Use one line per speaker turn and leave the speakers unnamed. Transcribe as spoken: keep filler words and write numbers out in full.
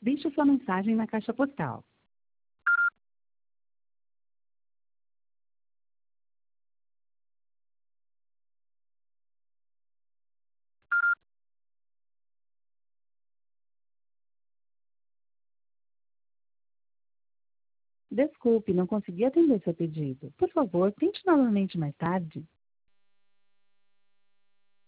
Deixe sua mensagem na caixa postal. Desculpe, não consegui atender seu pedido. Por favor, tente novamente mais tarde.